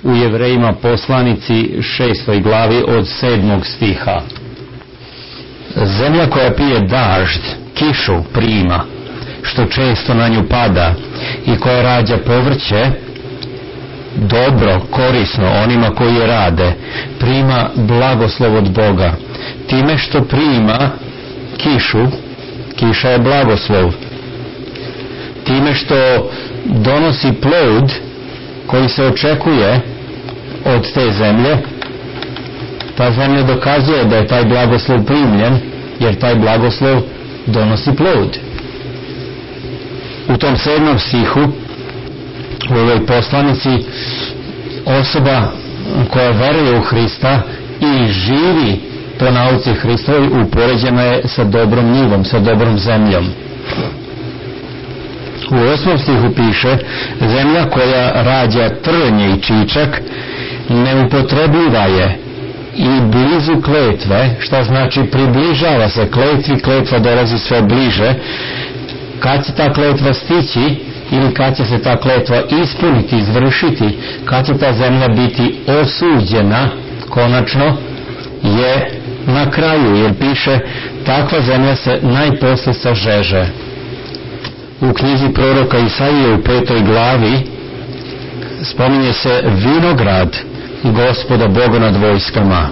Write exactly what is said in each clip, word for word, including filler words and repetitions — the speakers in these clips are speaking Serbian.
u Jevrejima poslanici šestoj glavi od sedmog stiha. Zemlja koja pije dažd, kišu prima, što često na nju pada, i koja rađa povrće, dobro, korisno onima koji je rade, prima blagoslov od Boga. Time što prima kišu, kiša je blagoslov. Time što donosi plod koji se očekuje od te zemlje, ta zemlja dokazuje da je taj blagoslov primljen, jer taj blagoslov donosi plod. U tom sedmom stihu u ovoj poslanici osoba koja veruje u Hrista i živi po nauci Hristovoj upoređena je sa dobrom njivom, sa dobrom zemljom. U osmom stihu piše: zemlja koja rađa trnje i čičak neupotrebljiva je i blizu kletve. Šta znači približava se kletvi? Kletva dolazi sve bliže. Kad će ta kletva stići ili kad će se ta kletva ispuniti, izvršiti, kad će ta zemlja biti osuđena konačno, je na kraju, jer piše takva zemlja se najposle sažeže. U knjizi proroka Isaije u petoj glavi spominje se vinograd Gospoda Boga nad vojskama.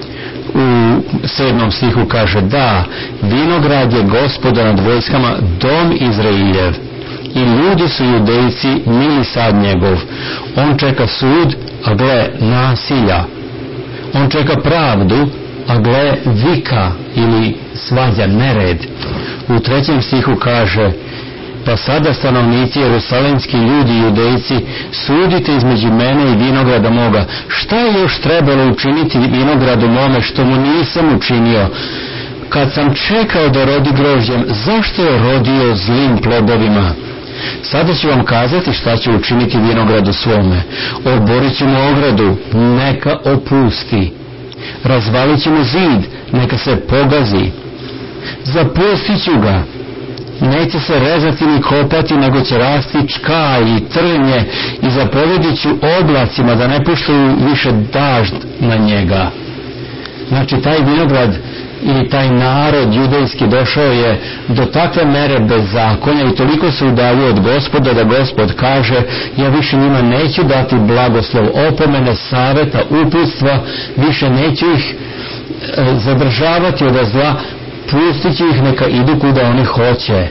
U sedmom stihu kaže: da, vinograd je Gospoda nad vojskama, dom Izrailjev, i ljudi su Judejci, mili sad njegov. On čeka sud, a gle nasilja. On čeka pravdu, a gle vika ili svađa, nered. U trećem stihu kaže: pa sada stanovnici, jerusalemski ljudi i Judejci, sudite između mene i vinograda moga. Šta je još trebalo učiniti vinogradu mome što mu nisam učinio? Kad sam čekao da rodi grožđem, zašto je rodio zlim plodovima? Sada ću vam kazati šta ću učiniti vinogradu svome. Oborit ću mu ogradu, neka opusti. Razvalit ću mu zid, neka se pogazi. Zapustit ću ga, neće se rezati ni kopati, nego će rasti čkaj i trnje, i zapovedit ću oblacima da ne puštaju više dažd na njega. Znači, taj vinograd ili taj narod judejski došao je do takve mere bezakonja i toliko se udaljio od Gospoda da Gospod kaže: ja više njima neću dati blagoslov, opomene, saveta, uputstva, više neću ih e, zadržavati od zla, pustit ću ih neka idu kuda oni hoće.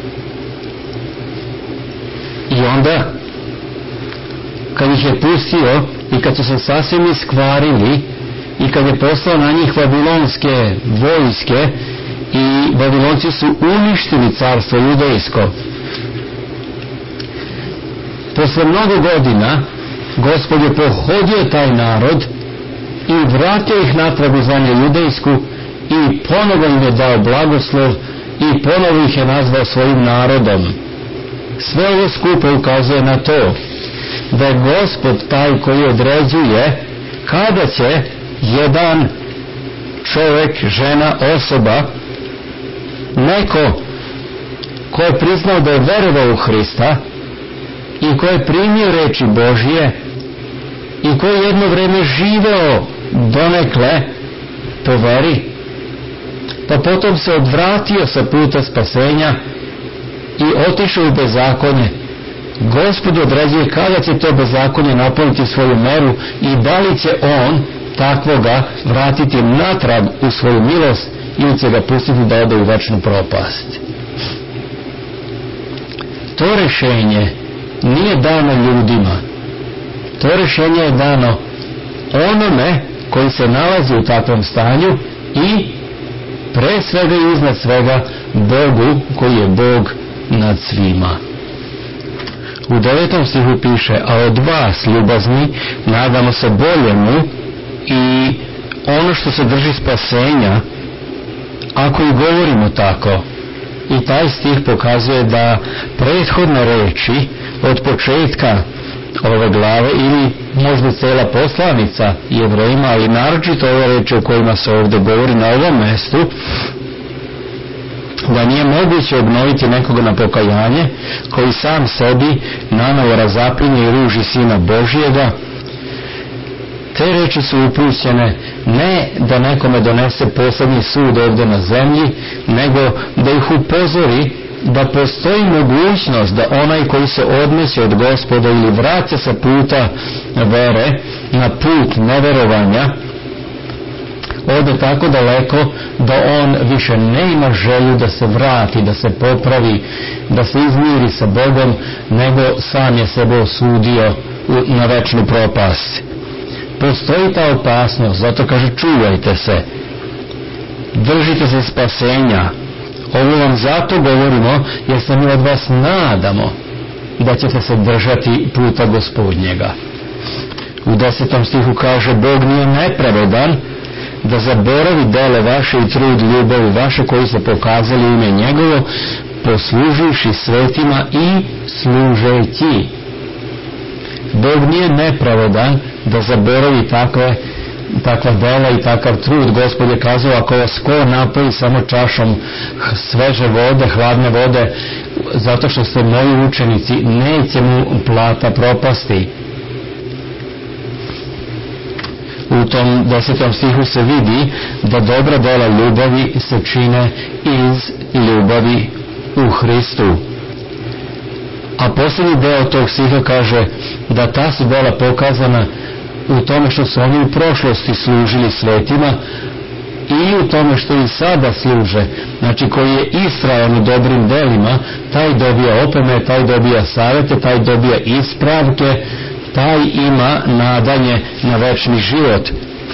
I onda kad ih je pustio i kad su se sasvim iskvarili i kad je poslao na njih vavilonske vojske i Vavilonci su uništili carstvo judejsko, posle mnogo godina Gospod je pohodio taj narod i vratio ih natrag u zemlju judejsku i ponovo im je dao blagoslov i ponovo ih je nazvao svojim narodom. Sve ovo skupo ukazuje na to da je Gospod taj koji određuje kada će jedan čovjek, žena, osoba, neko ko je priznao da je verovao u Hrista i ko je primio reči Božje i ko je jedno vreme živeo donekle po veri, pa potom se odvratio sa puta spasenja i otišao u bezakonje. Gospod određuje kada će to bezakonje napuniti svoju meru i da li će on takvoga vratiti natrag u svoju milost ili će ga pustiti da ode u večnu propast. To rješenje nije dano ljudima. To rješenje je dano onome koji se nalazi u takvom stanju i pre svega i iznad svega Bogu koji je Bog nad svima. U devetom stihu piše: a od vas, ljubazni, nadamo se boljemu, i ono što se drži spasenja, ako i govorimo tako. I taj stih pokazuje da prethodne reči od početka ove glave, ili možda cela poslanica Jevrejima, ali naročito ove reči o kojima se ovdje govori na ovom mestu, da nije moguće obnoviti nekoga na pokajanje koji sam sebi nanovo razapinje i ruži Sina Božijega, te reči su upućene ne da nekome donese posebni sud ovdje na zemlji, nego da ih upozori da postoji mogućnost da onaj koji se odmeće od Gospoda ili vraća sa puta vere na put neverovanja, ode tako daleko da on više ne ima želju da se vrati, da se popravi, da se izmiri sa Bogom, nego sam je sebe osudio na večnu propast. Postoji ta opasnost, zato kaže čuvajte se, držite se spasenja. Ovo vam zato govorimo jer se mi od vas nadamo da ćete se držati puta Gospodnjega. U desetom stihu kaže Bog nije nepravedan da zaboravi dele vaše i trud ljubavi vaše koji se pokazali u ime njegovo, posluživši svetima i služeći. Bog nije nepravedan da zaboravi takve, takva dela i takav trud. Gospod je kazao, ako vas ko napoji samo čašom sveže vode, hladne vode, zato što ste moji učenici, neće mu plata propasti. U tom desetom stihu se vidi da dobra dela ljubavi se čine iz ljubavi u Hristu. A posljednji deo tog stiha kaže da ta su dela pokazana u tome što su oni u prošlosti služili svetima i u tome što i sada služe. Znači koji je istrajan u dobrim delima, taj dobija opeme, taj dobija savjete, taj dobija ispravke, taj ima nadanje na večni život.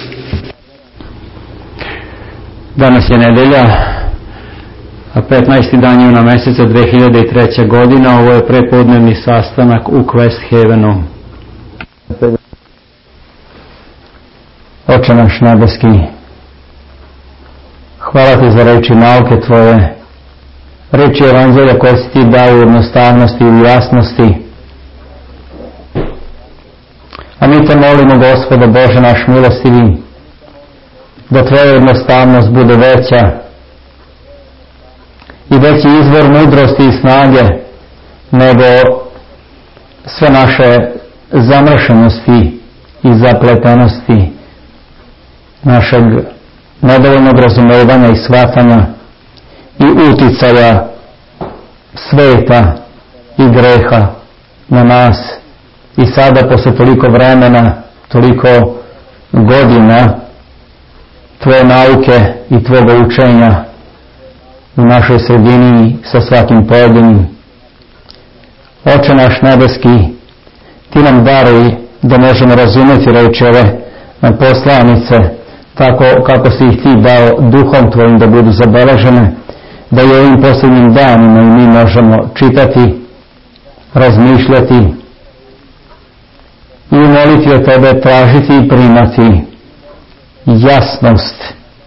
Danas je nedelja, a petnaesti dan juna meseca dve hiljade treće. godina. Ovo je prepodnevni sastanak u Quest Havenu. Oče naš nebeski, hvala ti za reči nauke tvoje, reči evanđelja koje si ti dao u jednostavnosti i u jasnosti. A mi te molimo, Gospode Bože naš milostivi, da tvoja jednostavnost bude veća i veći izvor mudrosti i snage nego sve naše zamršenosti i zapletenosti, našeg nedovoljnog razumevanja i shvatanja i uticaja sveta i greha na nas. I sada, posle toliko vremena, toliko godina tvoje nauke i tvoga učenja u našoj sredini sa svakim pojedinim. Oče naš nebeski, ti nam daruj da možemo razumjeti reči ove poslanice tako kako si ih ti dao duhom tvojim da budu zabeležene, da i ovim posljednjim danima i mi možemo čitati, razmišljati i moliti o tebe, tražiti i primati jasnost,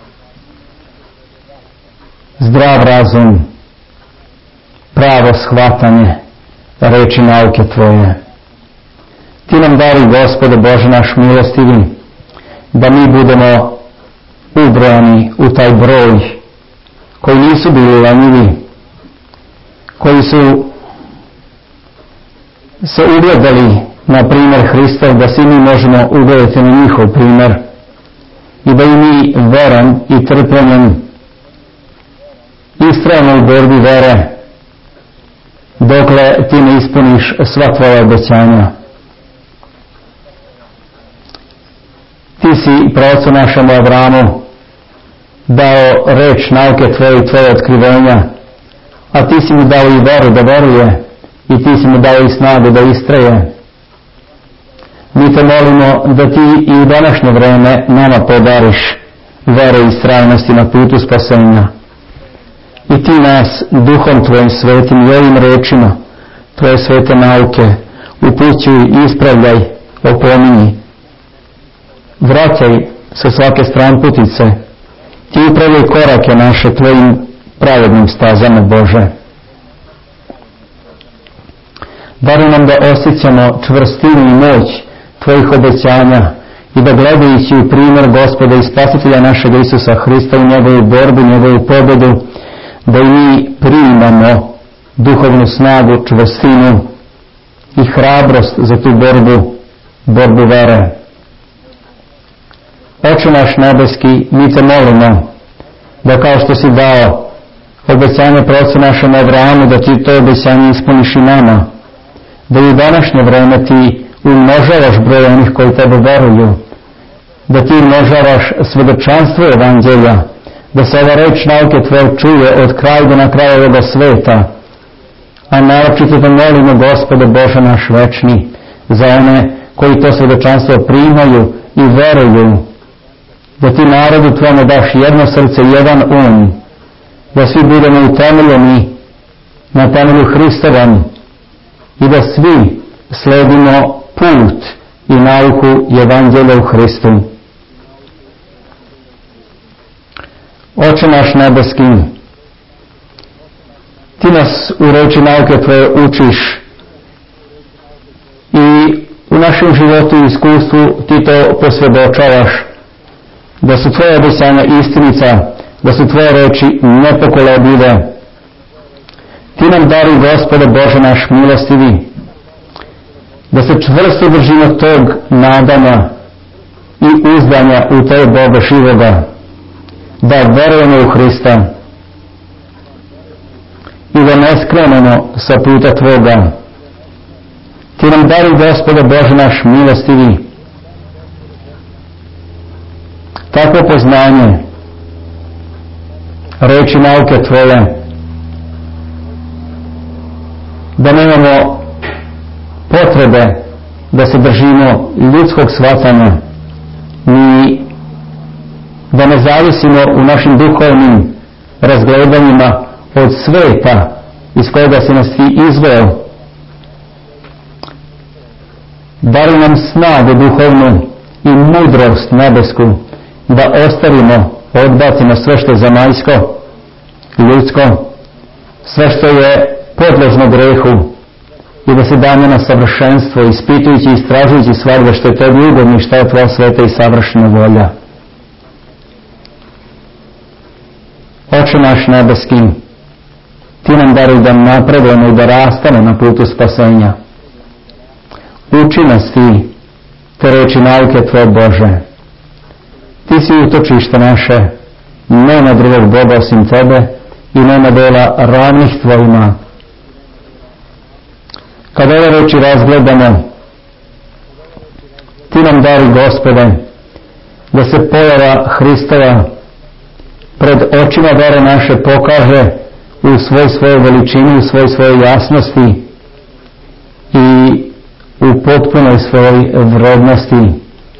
zdrav razum, pravo shvatanje reči nauke tvoje. Ti nam daruj, Gospode Bože naš milostivi, da mi budemo ubrojani u taj broj koji nisu bili lenjivi, koji su se ugledali na primjer Hristov, da svi mi možemo ugledati na njihov primjer i da i mi verom i trpljenjem istrajamo u borbi vere dokle ti ne ispuniš sva tvoja obećanja. Ti si praocu našemu Avramu dao reč nauke tvoje i tvoje otkrivenja, a ti si mu dao i veru da veruje i ti si mu dao i snagu da istraje. Mi te molimo da ti i u današnje vreme nama podariš vere i istrajnosti na putu spasenja. I ti nas duhom tvojim svetim i ovim rečima tvoje svete nauke upućuj, ispravljaj, opominji. Vraćaj sa svake stranputice, ti upravljaj korake naše tvojim pravednim stazama, Bože. Daruj nam da osjećamo čvrstinu i moć tvojih obećanja i da gledajući u primjer Gospoda i Spasitelja našeg Isusa Hrista u njegovu borbu, njegovu pobedu, da i mi primamo duhovnu snagu, čvrstinu i hrabrost za tu borbu, borbu vere. Oče naš nebeski, mi te molimo da kao što si dao obećanje praocu našem Avrahamu, da ti to obećanje ispuniš i nama, da i u današnje vreme ti umnožavaš broj onih koji tebe veruju, da ti umnožavaš svedočanstvo evanđelja, da se ova reč nauke tvoje čuje od kraja do na kraju ovoga sveta. A naročito te molimo, Gospode Bože naš večni, za one koji to svedočanstvo primaju i veruju, da ti narodu tvojemu daš jedno srce, jedan um, da svi budemo utemeljeni na temelju Hristovom i da svi sledimo put i nauku evanđelja u Hristu. Oče naš nebeski, ti nas u reči nauke tvoje učiš i u našem životu i iskustvu ti to posvjedočavaš, da su tvoje obećanja istinica, da su tvoje reči nepokolebljive. Ti nam daruj, Gospode Bože naš milostivi, da se čvrsto držimo tog nadanja i uzdanja u tebe, Boga živoga, da verujemo u Hrista i da ne skrenemo sa puta tvoga. Ti nam daruj, Gospode Bože naš milostivi, takvo poznanje reči nauke tvoje, da nemamo potrebe da se držimo ljudskog shvatanja, ni da ne zavisimo u našim duhovnim razgledanjima od sveta iz kojega si nas ti izveo. Daruj nam snagu duhovnu i mudrost nebesku, da ostavimo, odbacimo sve što je zemaljsko, ljudsko, sve što je podložno grehu i da se damo na savršenstvo, ispitujući i istražujući svakda što je tebi ugodno i što je tvoja sveta i savršena volja. Oče naš nebeski, ti nam daruj da napredujemo i da rastane na putu spasenja. Uči nas ti te reči nauke tvoje, Bože. Ti si utočište naše, nema drugog Boga osim tebe i nema dela ravnih tvojima. Kad ove reči razgledamo, ti nam daruj, Gospode, da se pojava Hristova pred očima vere naše pokaže u svoj svojoj veličini, u svoj svojoj jasnosti i u potpunoj svojoj vrednosti.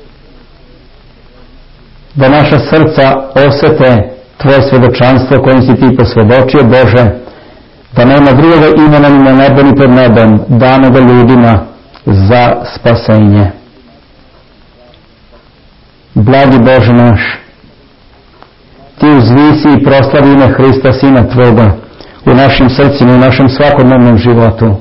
Da naša srca osete tvoje svjedočanstvo kojim si ti posvjedočio, Bože, da nema drugoga imena ni na nebu ni pod nebom danoga ljudima za spasenje. Blagi Bože naš, ti uzvisi i proslavi ime Hrista, Sina tvoga, u našim srcima, u našem svakodnevnom životu.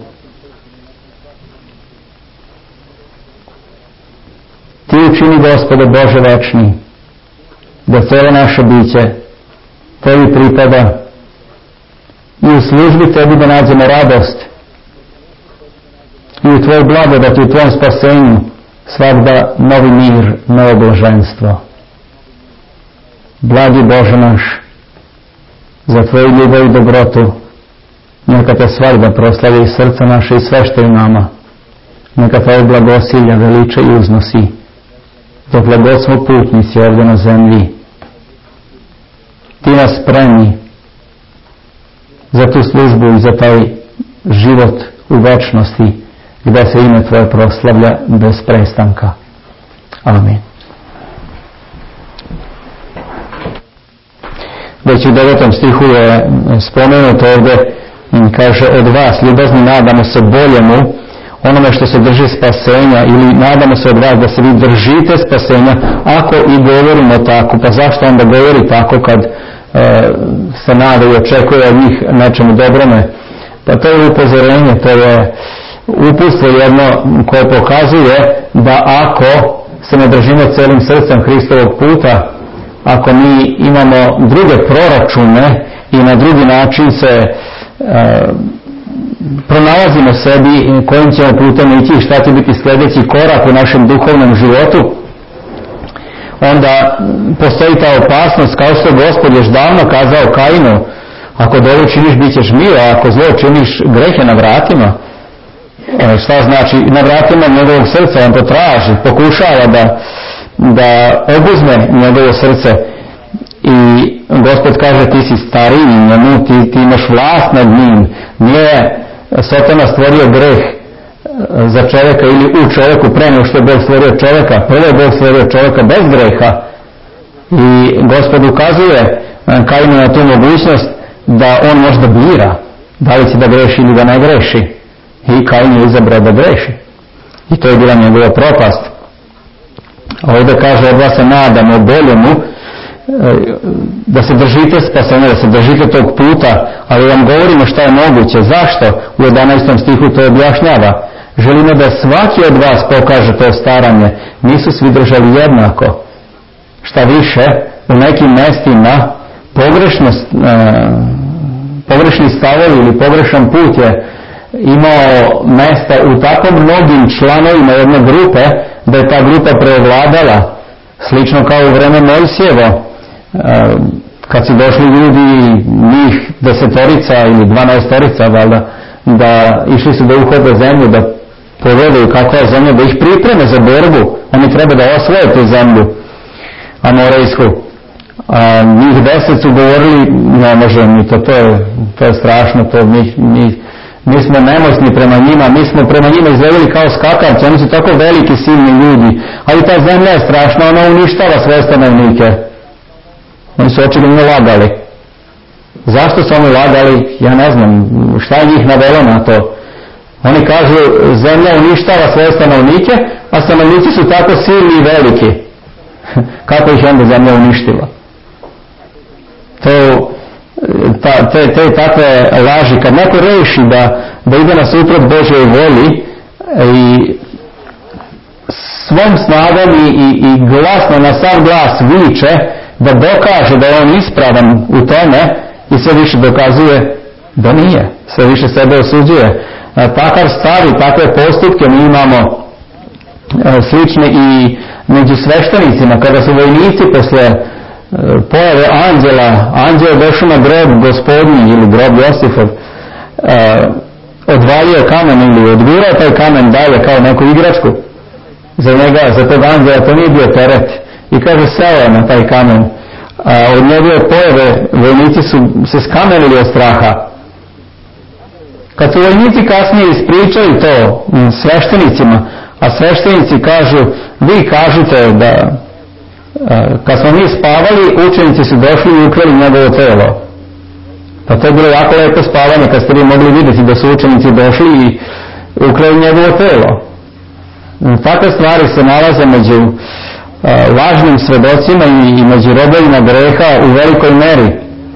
Ti učini, Gospode Bože večni, da cijelo naše biće tebi pripada i u službi tebi da nađemo radost i u tvoj blagodati, u tvojom spasenju svakda novi mir, novo blaženstvo. Blagi Bože naš, za tvoju ljubav i dobrotu neka te svakda proslavi i srca naše i sve što je u nama. Neka tvoje blagosilja veliča i uznosi dokle god smo putnici ovdje na zemlji. Ti nas spremi za tu službu i za taj život u večnosti gdje se ime tvoje proslavlja bez prestanka. Amin. Već u devetom stihu je spomenuto ovdje, kaže, od vas ljubazni nadamo se boljemu, onome što se drži spasenja, ili nadamo se od vas da se vi držite spasenja, ako i govorimo tako. Pa zašto onda govori tako kad e, se nada i očekuje od njih nečemu dobrome? Pa to je upozorenje, to je uputstvo jedno koje pokazuje da ako se ne držimo celim srcem Hristovog puta, ako mi imamo druge proračune i na drugi način se e, pronalazimo sebi kojim ćemo putem ići i šta će biti sljedeći korak u našem duhovnom životu, onda postoji ta opasnost, kao što Gospod još davno kazao Kainu, ako dobro činiš bit ćeš milo, a ako zlo činiš greh je na vratima. E, šta znači na vratima njegovog srca? On to traži, pokušava da, da obuzme njegovo srce i Gospod kaže ti si stariji njemu, ti, ti imaš vlast nad njim. Nije Satana stvorio greh za čovjeka ili u čovjeku pre nego što je Bog stvorio čovjeka. Prvo je Bog stvorio čovjeka bez greha i Gospod ukazuje Kainu na tu mogućnost da on možda bira da li će da greši ili da ne greši, i Kain je izabrao da greši i to je bila njegova propast. Ovdje kaže od vas se nadamo boljemu, da se držite spasenja, da se držite tog puta, ali vam govorimo šta je moguće. Zašto? U jedanaestom stihu to objašnjava. Želimo da svaki od vas pokaže to staranje. Nisu svi držali jednako. Šta više, u nekim mestima pogrešnost, e, pogrešni stavovi ili pogrešan put je imao mesta u tako mnogim članovima jedne grupe da je ta grupa prevladala, slično kao u vreme Mojsijevo, kad su došli ljudi, njih desetorica ili dvanaestorica valjda, da išli su da uhode zemlju, da pogledaju kakva je zemlja, da ih pripreme za borbu. Oni treba da osvoje tu zemlju amorejsku. A njih deset su govorili ne može mi to, to je, to je strašno, to mi, mi, mi smo nemoćni prema njima, mi smo prema njima izgledali kao skakavci, oni su tako veliki, silni ljudi, ali ta zemlja je strašna, ona uništava sve stanovnike. Oni su očigledno lagali. Zašto su oni lagali? Ja ne znam, šta je njih navelo na to? Oni kažu zemlja uništava svoje stanovnike, a stanovnici su tako silni i veliki. Kako ih onda zemlja uništila? To, ta, te, te takve laži, kad neko reši da, da ide na suprot Božjoj volji i svom snagom i, i, i glasno na sam glas viče da dokaže da je on ispravan u tome i sve više dokazuje da nije, sve više sebe osuđuje. Takav stav i takve postupke mi imamo slične i među sveštenicima, kada su vojnici posle pojave anđela, anđel došao na grob Gospodnji ili grob Josifov, odvalio kamen ili odgurao taj kamen dalje kao neku igračku za njega, za tog anđela to nije bio teret i kaže seo je na taj kamen. A od njegove pojave vojnici su se skamenili od straha. Kad su vojnici kasnije ispričaju to sveštenicima, a sveštenici kažu vi kažete da kad smo mi spavali učenici su došli i ukrali njegovo telo. Pa to je bilo jako lepo spavanje kad ste vi mogli vidjeti da su učenici došli i ukrali njegovo telo. Takve stvari se nalaze među lažnim svedocima i među robovima greha u velikoj meri.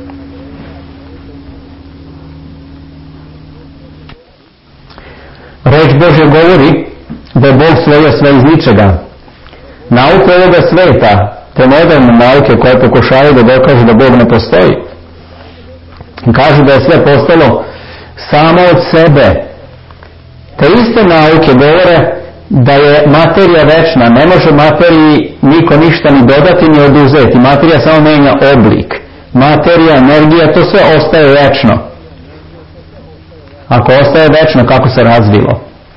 Reč Božja govori da je Bog stvorio sve iz ničega. Nauke ovoga sveta, te moderne nauke koje pokušavaju da dokažu da Bog ne postoji, kažu da je sve postalo samo od sebe. Te iste nauke govore da je materija večna, ne može materiji niko ništa ni dodati ni oduzeti, materija samo menja oblik, materija, energija, to sve ostaje večno. Ako ostaje večno, kako se razvilo?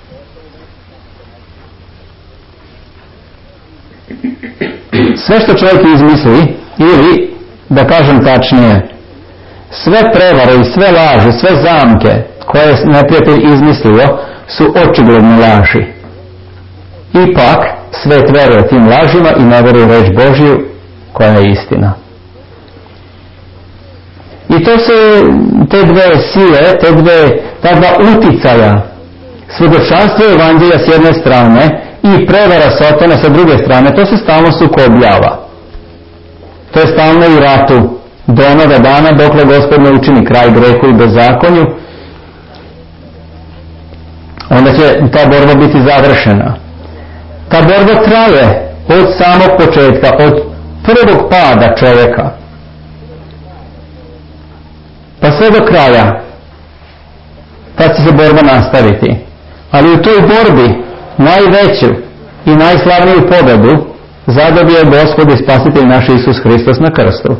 Sve što čovjek izmisli, ili da kažem tačnije, sve prevare i sve laži, sve zamke koje je neprijatelj izmislio su očigledne laži. Ipak svet veruje tim lažima i ne veruje reč Božju koja je istina. I to se te dve sile, te dve, ta dva uticaja, svedočanstvo evanđelja s jedne strane i prevara Satana sa druge strane, to se stalno sukobljava. To je stalno u ratu do onoga dana dokle Gospod ne učini kraj grehu i bezakonju, onda će ta borba biti završena. Ta borba traje od samog početka, od prvog pada čovjeka pa sve do kraja. Tad će se borba nastaviti. Ali u toj borbi najveću i najslavniju pobedu zadobio je Gospod i Spasitelj naš Isus Hristos na krstu.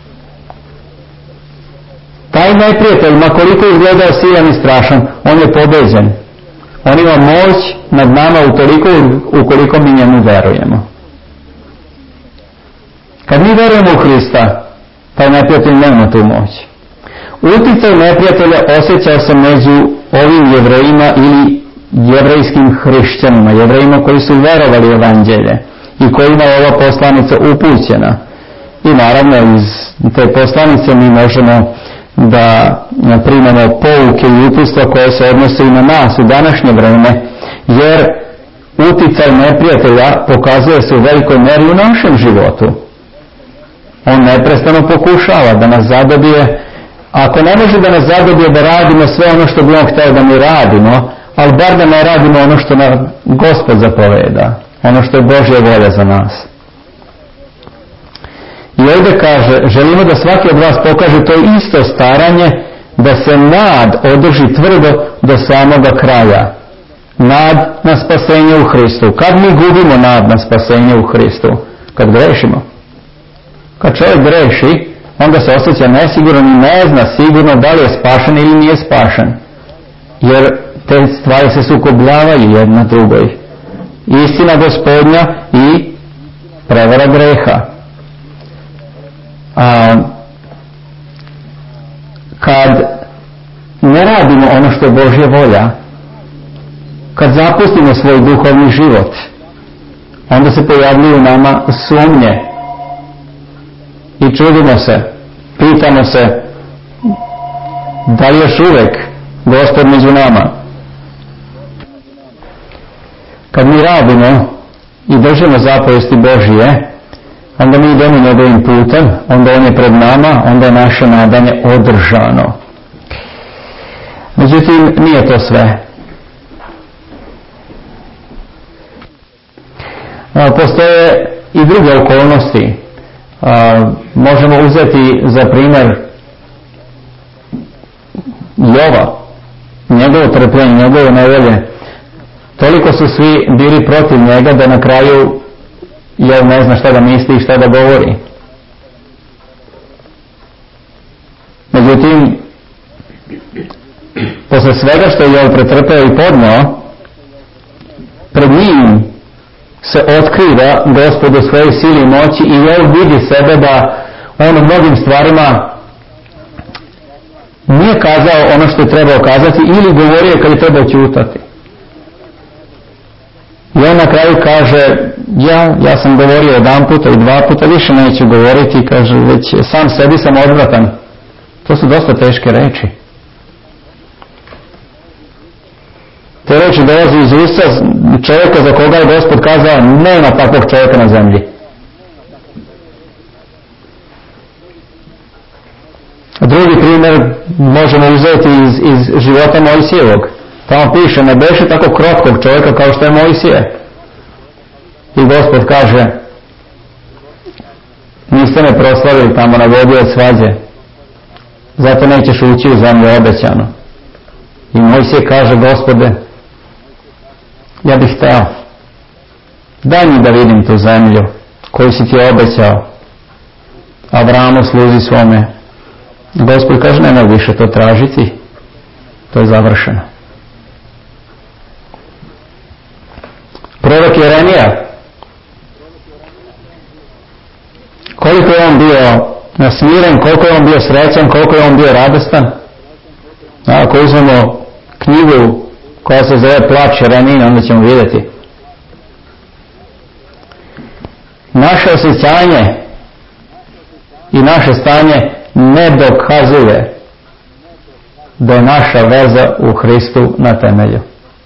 Taj neprijatelj, ma koliko izgledao silan i strašan, on je pobeđen. On ima moć nad nama utoliko ukoliko mi njemu verujemo. Kad mi verujemo u Hrista, taj neprijatelj nema tu moć. Uticaj neprijatelja osjećao se među ovim jevrejima ili jevrejskim hrišćanima, jevrejima koji su verovali u evanđelje i kojima je ova poslanica upućena. I naravno iz te poslanice mi možemo da primamo pouke i uputstva koje se odnose i na nas u današnje vreme, jer uticaj neprijatelja pokazuje se u velikoj meri u našem životu. On neprestano pokušava da nas zadobije, ako ne može da nas zadobije da radimo sve ono što bi on htio da mi radimo, ali bar da ne radimo ono što nam Gospod zapoveda, ono što je Božja volja za nas. I ovdje kaže, želimo da svaki od vas pokaže to isto staranje, da se nad održi tvrdo do samoga kraja. Nad na spasenje u Hristu. Kad mi gubimo nad na spasenje u Hristu? Kad grešimo. Kad čovjek greši, onda se osjeća nesigurno i ne zna sigurno da li je spašen ili nije spašen. Jer te stvari se sukobljavaju jedna drugoj. Istina Gospodnja i prevara greha. A, kad ne radimo ono što je Božja volja, kad zapustimo svoj duhovni život, onda se pojavljuju nama sumnje i čudimo se, pitamo se da li još uvijek Gospod među nama. Kad mi radimo i držimo zapovesti Božje, onda mi idemo njegovim putem, onda on je pred nama, onda je naše nadanje održano. Međutim, nije to sve. Postoje i druge okolnosti. Možemo uzeti za primjer Jova, njegovo trpljenje, njegove nevolje. Toliko su svi bili protiv njega da na kraju Jov ne zna šta da misli i šta da govori. Međutim, posle svega što je Jov pretrpeo i podneo, pred njim se otkriva Gospod u svojoj sili i moći i Jov vidi sebe da on u mnogim stvarima nije kazao ono što je trebao kazati ili govorio kad je trebao ćutati. I on na kraju kaže, ja, ja sam govorio jedan puta i dva puta, više neću govoriti, kaže, već sam sebi sam odvratan. To su dosta teške reči. Te reči dolazi iz usta čovjeka za koga je Gospod kazao, nema takvog čovjeka na zemlji. Drugi primjer možemo uzeti iz, iz života Mojsijevog. Tamo piše, ne beše tako krotkog čovjeka kao što je Mojsije. I Gospod kaže, niste me proslavili tamo na vodi od svađe, zato nećeš ući u zemlju obećanu. I Mojsije kaže, Gospode, ja bih hteo, daj mi da vidim tu zemlju koju si ti obećao Avramu sluzi svome. Gospod kaže, ne mogu više to tražiti, to je završeno. Prorok Jeremija, koliko je on bio nasmiren, koliko je on bio srećan, koliko je on bio radostan. A ako uzmemo knjigu koja se zove Plač Jeremije, onda ćemo vidjeti. Naše osjećanje i naše stanje ne dokazuje da je naša veza u Hristu na temelju.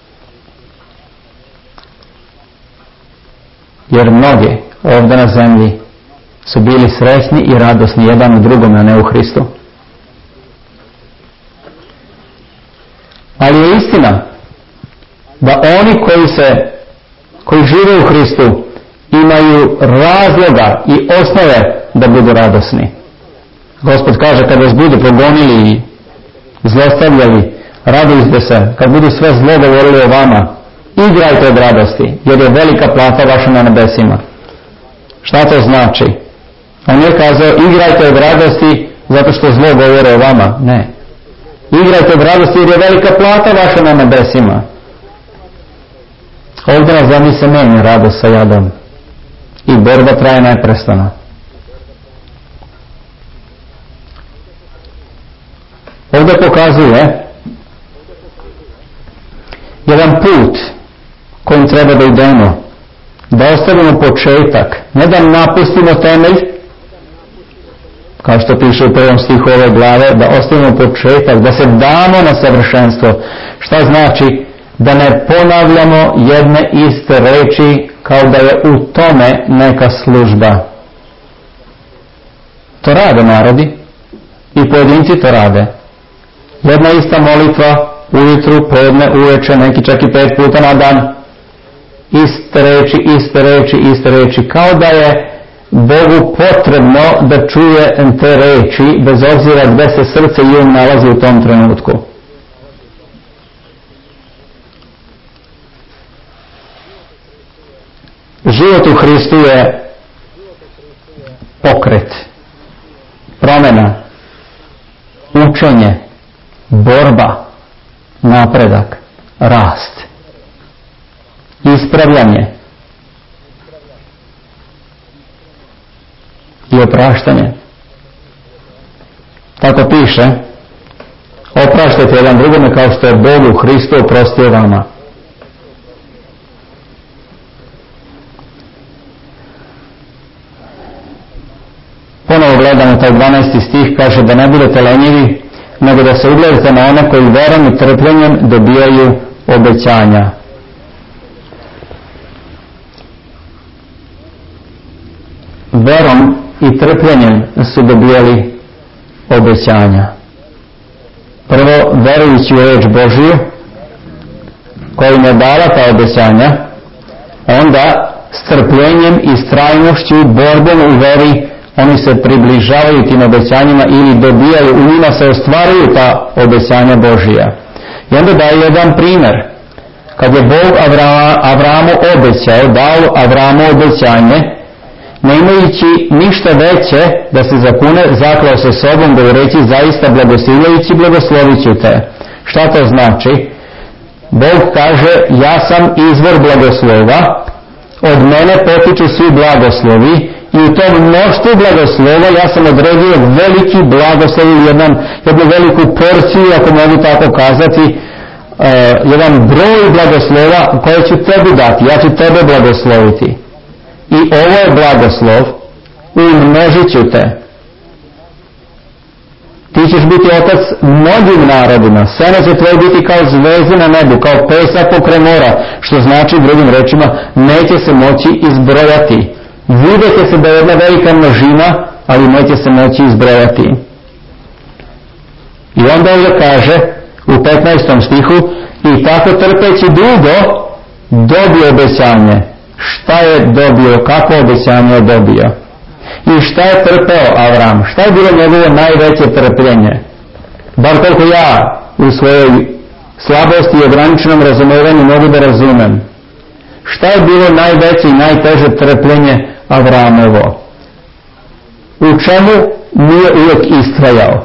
Jer mnogi ovdje na zemlji su bili srećni i radosni jedan u drugom, a ne u Hristu. Ali je istina da oni koji se, koji žive u Hristu imaju razloga i osnove da budu radosni. Gospod kaže, kad vas budu progonili i zlostavljali, radujte se, kad budu sve zlo govorili o vama, igrajte od radosti, jer je velika plata vaša na nebesima. Šta to znači? On je kazao igrajte od radosti zato što zlo govore o vama. Ne. Igrajte od radosti jer je velika plata vaša na nebesima. Ovdje na zemlji se menja radost sa jadom. I borba traje neprestano. Ovdje pokazuje jedan put kojim treba da idemo. Da ostavimo početak. Ne da napustimo temelj, kao što piše u prvom stihu ove glave, da ostavimo početak, da se damo na savršenstvo. Šta znači? Da ne ponavljamo jedne iste reči kao da je u tome neka služba. To rade narodi i pojedinci to rade. Jedna ista molitva ujutru, podne, uveče, neki čak i pet puta na dan. Iste reči, iste reči, iste reči. Kao da je Bogu potrebno da čuje te reči bez obzira gdje se srce i um nalazi u tom trenutku. Život u Hristu je pokret, promjena, učenje, borba, napredak, rast, ispravljanje i opraštanje. Tako piše, opraštajte jedan drugome kao što je Bog u Hristu oprostio vama. Ponovo gledamo taj dvanaesti stih, kaže da ne budete lenjivi, nego da se ugledate na one koji verom i trpljenjem dobijaju obećanja. Verom i trpljenjem su dobijali obećanja. Prvo, verujući u riječ Božiju, koja im je dala ta obećanja, onda s trpljenjem i strajnošću, borbom u veri, oni se približavaju tim obećanjima ili dobijaju, u njima se ostvaruju ta obećanja Božija. I onda daje jedan primjer. Kad je Bog Avra, Avramu obećao, dao Avramu obećanje, ne imajući ništa veće da se zakune, zaklao se sobom da je reći zaista blagosiljajući blagoslovit ću te. Šta to znači? Bog kaže ja sam izvor blagoslova, od mene potiču svi blagoslovi i u tom mnoštvu blagoslova ja sam odredio veliki blagoslov ili jedan, jednu veliku porciju, ako mogu tako kazati, uh, jedan broj blagoslova koje ću tebi dati, ja ću tebe blagosloviti. I ovo je blagoslov, umnožit ću te. Ti ćeš biti otac mnogim narodima, seme će tvoje biti kao zvezde na nebu, kao pesak pokraj mora, što znači drugim rečima neće se moći izbrojati. Vidite se da je jedna velika množina, ali neće se moći izbrojati. I onda ovdje kaže u petnaestom stihu i tako trpeći dugo dobio obećanje. Šta je dobio, kako obećanje je dobio? I šta je trpeo Avram? Šta je bilo njegovo najveće trpljenje? Bar koliko ja u svojoj slabosti i ograničenom razumijevanju mogu da razumem. Šta je bilo najveće i najteže trpljenje Avramovo? U čemu nije uvijek istrajao?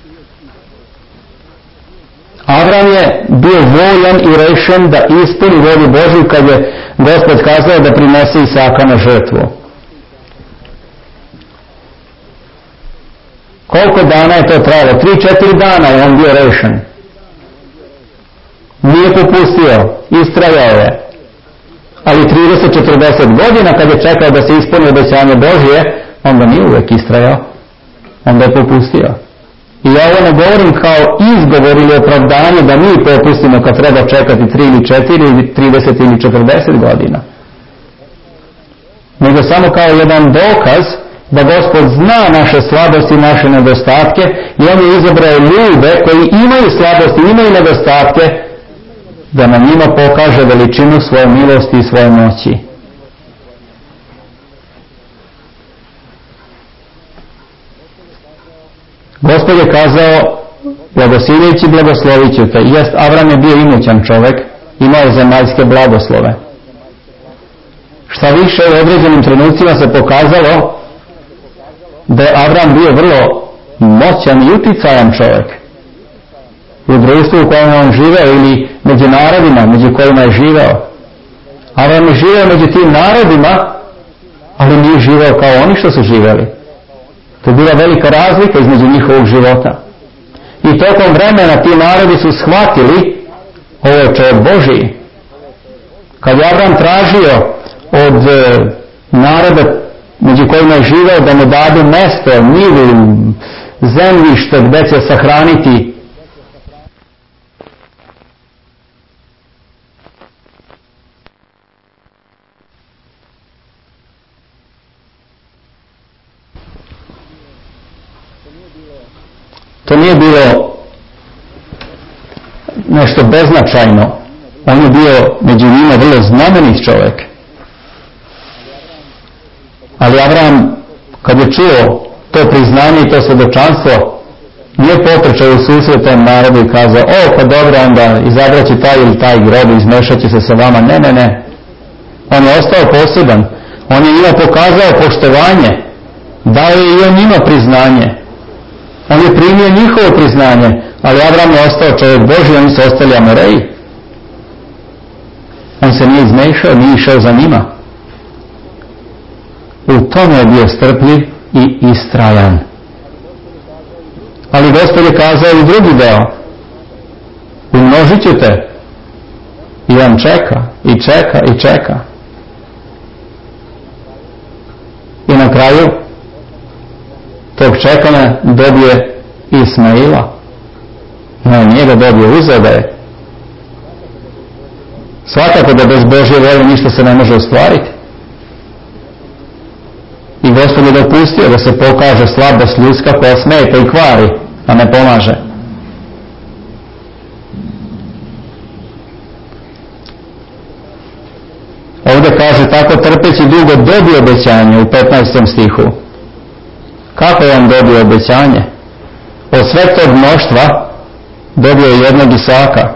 Avram je bio voljan i rešen da ispuni volju Božju kad je Gospod kazao da prinese Isaka na žrtvu. Koliko dana je to trajalo? Tri, četiri dana je on bio rešen. Nije popustio, istrajao je. Ali trideset do četrdeset godina kad je čekao da se ispuni obećanje Božje, onda nije uvijek istrajao. Onda je popustio. I ja ovo ne govorim kao izgovor ili opravdanje da mi popustimo kad treba čekati tri ili četiri ili trideset ili četrdeset godina. Nego samo kao jedan dokaz da Gospod zna naše slabosti i naše nedostatke i on je izabrao ljude koji imaju slabosti, imaju nedostatke, da na njima pokaže veličinu svoje milosti i svoje moći. Gospod je kazao blagosiljajući blagoslovit ću te. Jest, Avram je bio imućan čovjek, imao je zemaljske blagoslove. Šta više, u određenim trenucima se pokazalo da je Avram bio vrlo moćan i uticajan čovjek u društvu u kojem on živeo ili među narodima među kojima je živeo. Avram je živeo među tim narodima, ali nije živeo kao oni što su živeli. To je bila velika razlika između njihovog života. I tokom vremena ti narodi su shvatili ovo je čovjek Božiji. Kad je Avram tražio od e, naroda među kojima je živeo da mu dadu mesto, njivu, zemljište gdje će sahraniti to nije bilo nešto beznačajno. On je bio među njima vrlo znamenit čovjek. Ali Avram, kad je čuo to priznanje i to svjedočanstvo, nije potrčao u susret tom narodu i kazao, o pa dobro, onda izabraći taj ili taj grob, izmešat će se sa vama. Ne, ne, ne. On je ostao poseban. On je njima pokazao poštovanje. Dao je i on njima priznanje. On je primio njihovo priznanje, ali Avram je ostao čovjek Božji, oni su ostali Amoreji. On se nije izmešao, nije išao za njima. U tome je bio strpljiv i istrajan. Ali Gospod je kazao i drugi deo. Umnožit ću te. I on čeka, i čeka, i čeka. I na kraju tog čekanja dobije Ismaila. No, nije ga dobio, uzeo ga je. Svakako da bez Božje volje ništa se ne može ostvariti. I Gospod je dopustio da se pokaže slabost ljudska koja smeta i kvari, a ne pomaže. Ovdje kaže, tako trpeći dugo dobio obećanje u petnaestom stihu. Kako je on dobio obećanje? Od sve tog mnoštva dobio je jednog Isaka.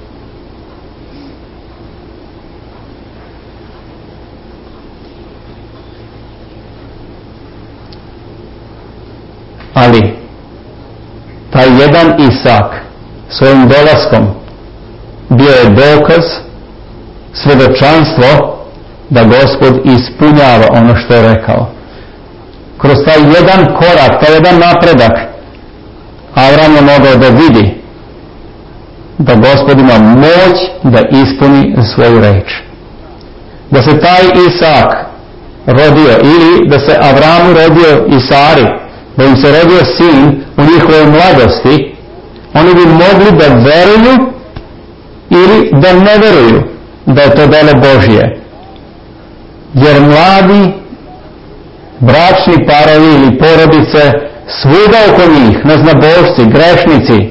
Ali taj jedan Isak svojim dolaskom bio je dokaz, svjedočanstvo da Gospod ispunjava ono što je rekao. Kroz taj jedan korak, taj jedan napredak, Avram je mogao da vidi da Gospod ima moć da ispuni svoju reč. Da se taj Isak rodio ili da se Avramu rodio i Sari, da im se rodio sin u njihovoj mladosti, oni bi mogli da veruju ili da ne veruju da je to delo Božje. Jer mladi bračni parovi ili porodice svuda oko njih, neznabošci, grešnici,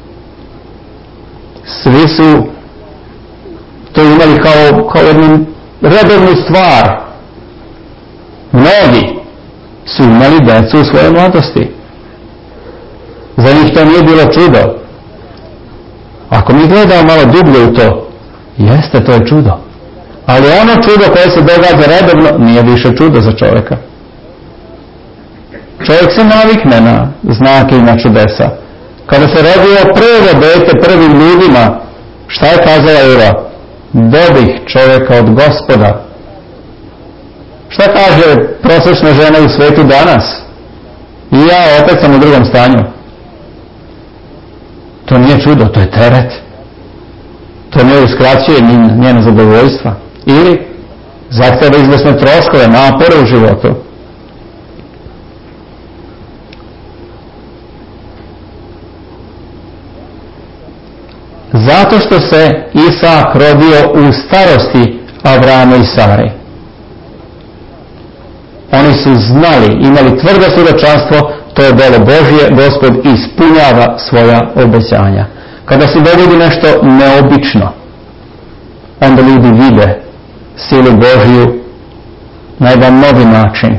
svi su to imali kao, kao jednu redovnu stvar. Mnogi su imali djecu u svojoj mladosti. Za njih to nije bilo čudo. Ako mi gledamo malo dublje u to, jeste, to je čudo. Ali ono čudo koje se događa redovno nije više čudo za čovjeka. Čovjek se navikne na znake i na čudesa. Kada se rodio prvo dete prvim ljudima, šta je kazala Eva? Dobih čovjeka od Gospoda. Šta kaže prosječna žena u svijetu danas? I ja opet sam u drugom stanju. To nije čudo, to je teret. To ne uskraćuje njeno zadovoljstva. Ili zahtjeva izvesne troškove, napore u životu. Zato što se Isak rodio u starosti Avrama i Sari. Oni su znali, imali tvrdo svjedočanstvo, to je delo Božje, Gospod ispunjava svoja obećanja. Kada se dogodi nešto neobično, onda ljudi vide silu Božju na jedan novi način.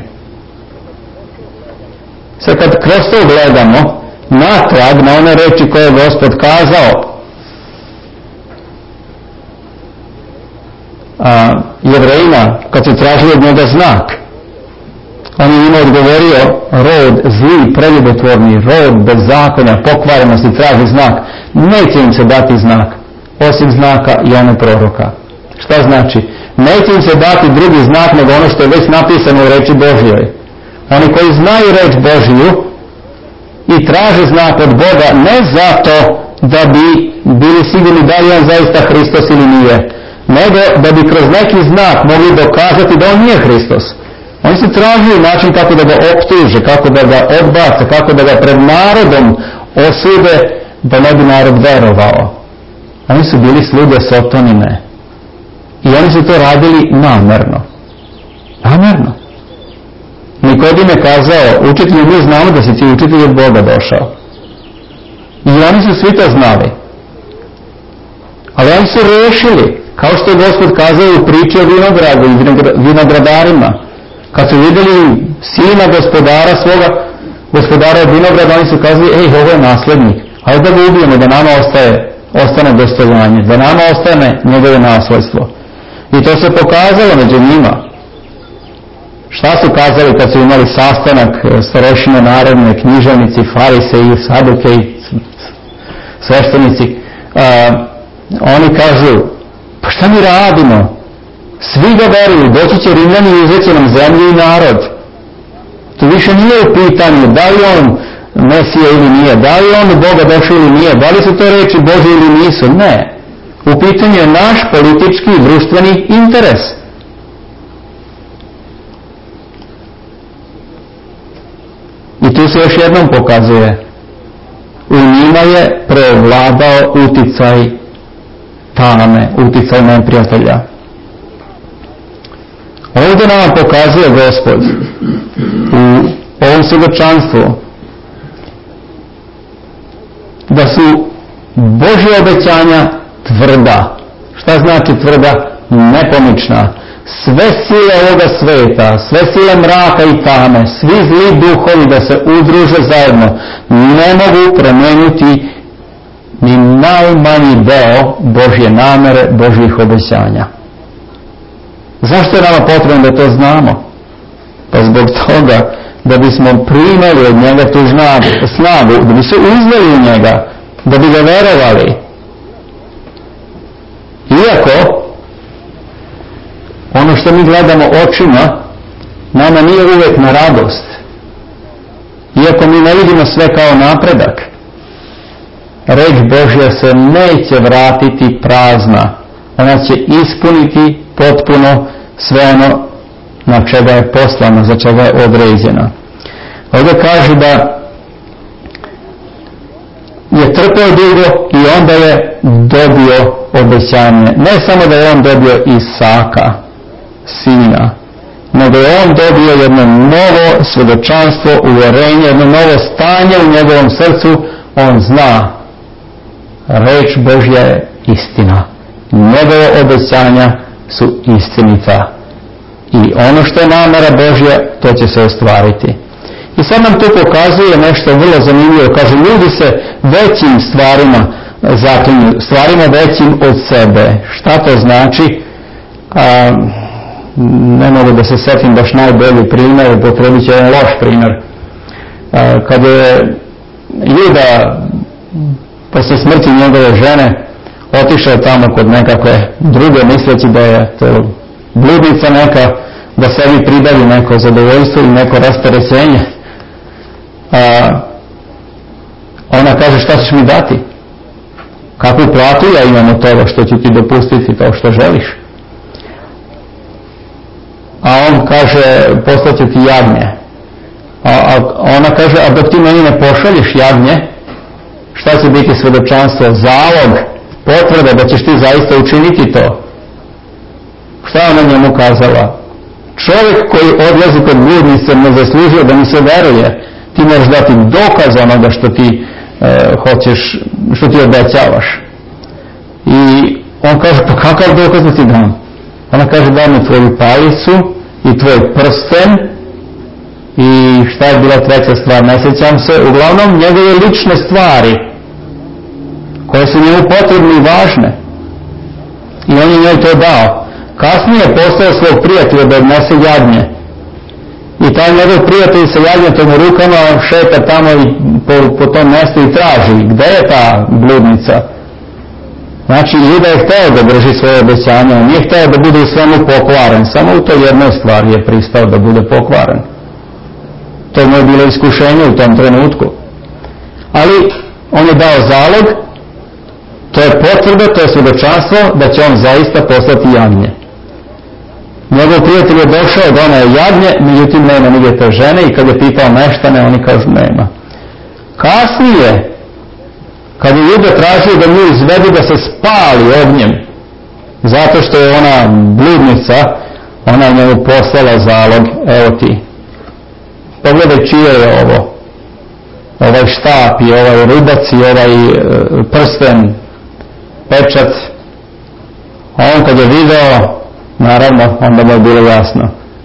Sve kad kroz to gledamo natrag na one reči koje je Gospod kazao a, Jevrejima, kad kad su tražili od njega znak. On je njima odgovorio, rod zli, preljubotvorni, rod bezakonja, pokvarenosti traži znak. Neće im se dati znak, osim znaka Jone proroka. Šta znači? Neće im se dati drugi znak nego ono što je već napisano u reči Božjoj. Oni koji znaju reč Božju i traže znak od Boga, ne zato da bi bili sigurni da li on zaista Hristos ili nije, nego da bi kroz neki znak mogli dokazati da on nije Hristos. Oni su tražili način kako da ga optuže, kako da ga odbace, kako da ga pred narodom osude, da ne bi narod verovao. Oni su bili sluge Sotonine. I oni su to radili namerno. Namerno. Nikodim je kazao, učitelju, mi znamo da si ti učitelj od Boga došao. I oni su svi to znali. Ali oni su rešili, kao što je Gospod kazao u priči o vinogradu i vinogradarima. Kad su vidjeli sina gospodara svoga, gospodara od vinograda, oni su kazali, ej, ovo je naslednik. Hajde da ga ubijemo, da nama ostaje, ostane dostojanje, da nama ostane njegovo nasledstvo. I to se pokazalo među njima. Šta su kazali kad su imali sastanak starešine narodne, književnici, fariseji, sadukeji, sveštenici? A, oni kažu, pa šta mi radimo? Svi ga veruju, doći će Rimljani i uzet će nam zemlju i narod. To više nije u pitanju da li on Mesija ili nije, da li on od Boga došao ili nije, da li su to reči Božje ili nisu. Ne. U pitanju je naš politički i društveni interes. I tu se još jednom pokazuje, u njima je prevladao uticaj tame, uticaj neprijatelja. Ovdje nam pokazuje Gospod u ovom svjedočanstvu da su Božje obećanja tvrda. Šta znači tvrda? Nepomična. Sve sile ovoga sveta, sve sile mraka i tame, svi zli duhovi da se udruže zajedno, ne mogu promijeniti ni najmanji deo Božje namere, Božjih obećanja. Zašto je nama potrebno da to znamo? Pa zbog toga da bismo primali od njega tu snagu, da bi se uzeli u njega, da bi ga verovali. Iako ono što mi gledamo očima nama nije uvijek na radost. Iako mi ne vidimo sve kao napredak, reč Božja se neće vratiti prazna. Ona će ispuniti potpuno sve ono na čega je poslano, za čega je određeno. Ovdje kaže da je trpeo dugo i onda je dobio obećanje. Ne samo da je on dobio Isaka, sina, nego je on dobio jedno novo svjedočanstvo, uvjerenje, jedno novo stanje u njegovom srcu. On zna, reč Božja je istina. Njegove obećanja su istinita. I ono što je namera Božja, to će se ostvariti. I sad nam tu pokazuje nešto vrlo zanimljivo. Kaže, ljudi se većim stvarima zaklinju, stvarima većim od sebe. Šta to znači? A, ne mogu da se setim baš najbolji primjer, potrebit će jedan loš primjer. A, kad je Juda posle smrti njegove žene otišao tamo kod nekakve druge, misleći da je to bludnica neka, da sebi pribavi neko zadovoljstvo i neko rasterećenje. A, ona kaže, šta ćeš mi dati? Kakvu platu ja imam od toga što ću ti dopustiti to što želiš? A on kaže, poslaću ti jagnje. A, a ona kaže, a dok ti meni ne pošalješ jagnje, šta će biti svjedočanstvo? Zalog, potvrda da ćeš ti zaista učiniti to. Šta ona njemu kazala? Čovjek koji odlazi kod bludnice ne zaslužuje da mi se veruje. Ti možeš dati dokaz onoga što ti e, hoćeš, što ti obećavaš. I on kaže, pa kakav dokaz da ti dam? Ona kaže, daj mi tvoju palicu i tvoj prsten. I šta je bila treća stvar, ne sjećam se. Uglavnom njegove lične stvari koje su njemu potrebne i važne. I on je njoj to dao. Kasnije je postao svog prijatelja da odnese jagnje. I taj njegov prijatelj sa jagnjetom u rukama šeta tamo i po, po tom mjestu i traži gdje je ta bludnica. Znači Juda je hteo da drži svoje obećanje, on nije hteo da bude u svemu pokvaren, samo u toj jednoj stvari je pristao da bude pokvaren. To mu je bilo iskušenje u tom trenutku. Ali on je dao zalog, to je potvrda, to je svjedočanstvo da će on zaista poslati jagnje. Njegov prijatelj je došao, doneo je jagnje, međutim nema nigdje te žene i kad je pitao neštane, oni kažu nema. Kasnije, kad je Juda tražio da nju izvedu da se spali ognjem, zato što je ona bludnica, ona je njemu poslala zalog, evo ti, pogledaj čije je ovo, ovaj štap i ovaj rudac i ovaj e, prsten, pečat. A on kad je video, naravno, onda mu je bilo jasno.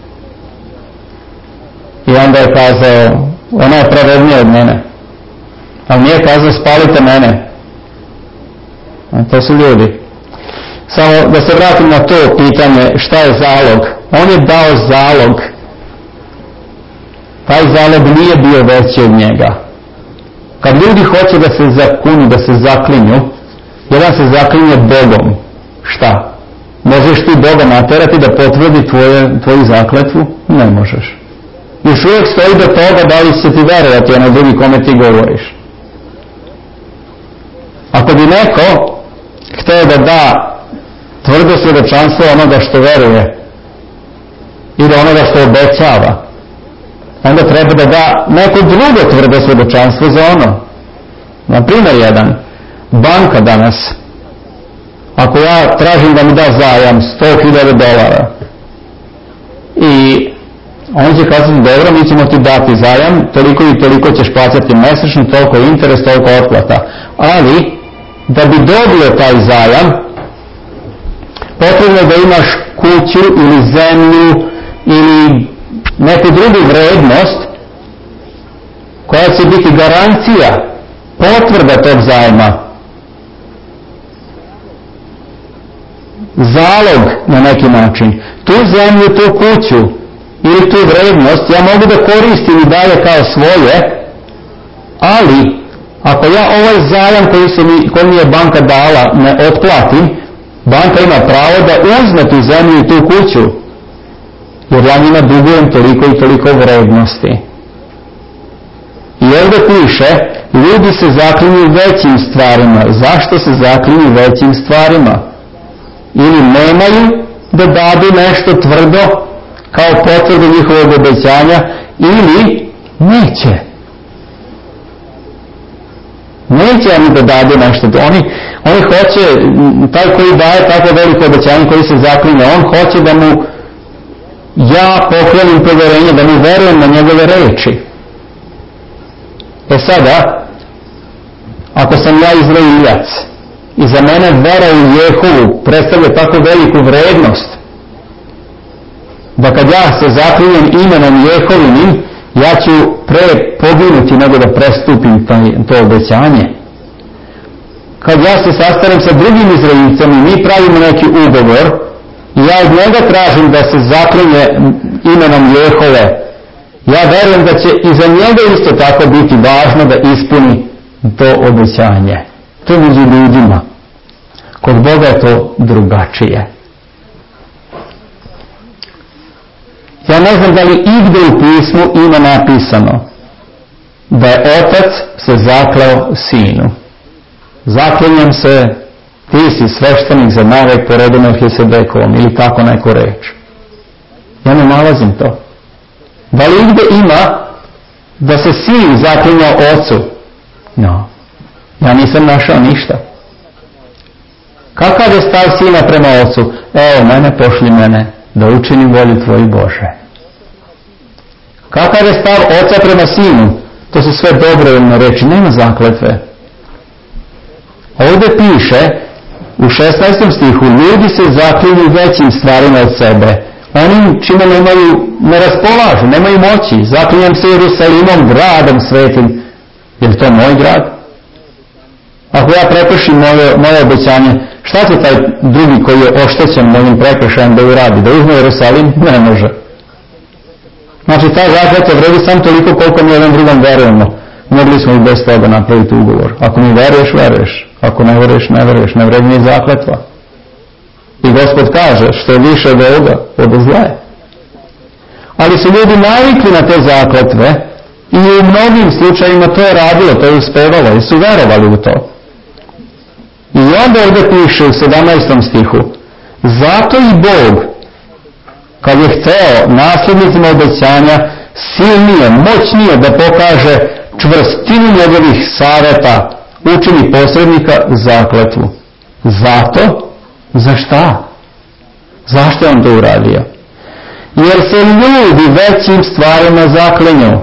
I onda je kazao, ona je pravednija od mene. Ali nije kazao, spalite mene. A to su ljudi. Samo da se vratim na to pitanje, šta je zalog? On je dao zalog. Taj zalog nije bio veći od njega. Kad ljudi hoće da se zakunu, da se zaklinju, jedan se zaklinje Bogom. Šta? Možeš ti Boga naterati da potvrdi tvoje, tvoju zakletvu? Ne možeš. Još uvijek stoji do toga da li će ti verovati onaj drugi kome ti govoriš. Ako bi neko htio da da tvrdo svjedočanstvo onoga što veruje i da onoga što obećava, onda treba da da neko drugo tvrdo svjedočanstvo za ono. Na primjer jedan, banka danas, ako ja tražim da mi da zajam sto hiljada dolara i on će kazati, dobro, mi ćemo ti dati zajam, toliko i toliko ćeš plaćati mjesečno, toliko interes, toliko otplata. Ali, da bi dobio taj zajam, potrebno je da imaš kuću ili zemlju ili neku drugu vrednost koja će biti garancija, potvrda tog zajma. Zalog na neki način. Tu zemlju, tu kuću ili tu vrednost ja mogu da koristim i dalje kao svoje, ali ako ja ovaj zajam koji, se mi, koji mi je banka dala ne otplatim, banka ima pravo da uzme tu zemlju i tu kuću, jer ja njima dugujem toliko i toliko vrednosti. I ovdje piše, ljudi se zaklinju većim stvarima. Zašto se zaklinju većim stvarima? Ili nemaju da dadu nešto tvrdo kao potvrdu njihovog obećanja, ili neće. Neće oni da dadu nešto. Oni, oni hoće, taj koji daje tako veliko obećanje, koji se zaklinje, on hoće da mu ja poklonim povjerenje, da mu verujem na njegove reči. E sada, ako sam ja Izraeljac i za mene vera u Jehovu predstavlja tako veliku vrednost, da kad ja se zaklinjem imenom Jehovinim, ja ću pre poginuti nego da prestupim to obećanje. Kad ja se sastanem sa drugim Izraelcem i mi pravimo neki ugovor i ja od njega tražim da se zaklinje imenom Jehove, ja verujem da će i za njega isto tako biti važno da ispuni to obećanje. To je među ljudima. Kod Boga je to drugačije. Ja ne znam da li igdje u pismu ima napisano da je otac se zakleo sinu. Zaklinjem se, ti si sveštenik za navek po rodu Melhisedekovom, ili tako neku reč. Ja ne nalazim to. Da li igdje ima da se sin zaklinjao ocu? No. Ja nisam našao ništa. Kakav je stav sina prema ocu? Evo, mene pošli mene, da učinim volju tvoju Bože. Kakav je stav oca prema sinu? To su sve dobrovoljne reči, nema zakletve. Ovdje piše, u šesnaestom stihu, ljudi se zaklinju većim stvarima od sebe. Onim čime nemaju, ne raspolažu, nemaju moći. Zaklinjem se Jerusalimom, gradom svetim. Je li to moj grad? Ako ja prekršim moje, moje obećanje, Šta će taj drugi koji je oštećen ovim prekršajem da uradi? Da uzme Jerusalim? Ne može. Znači ta zakletva vredi sam toliko koliko mi jedan drugom verujemo. Mogli smo i bez toga napraviti ugovor. Ako mi veruješ, veruješ. Ako ne veruješ, ne veruješ. Ne vredi ni zakletva. I Gospod kaže što je više od ovoga, od zla je. Ali su ljudi navikli na te zakletve i u mnogim slučajima to je radilo, to je uspevalo i su verovali u to. I onda ovdje piše u sedamnaestom stihu: zato i Bog, kad je hteo nasljednicima obećanja silnije, moćnije da pokaže čvrstinu njegovih savjeta, učini posrednika zakletvu. Zato? Za šta? Zašto je on to uradio? Jer se ljudi većim stvarima zaklinju.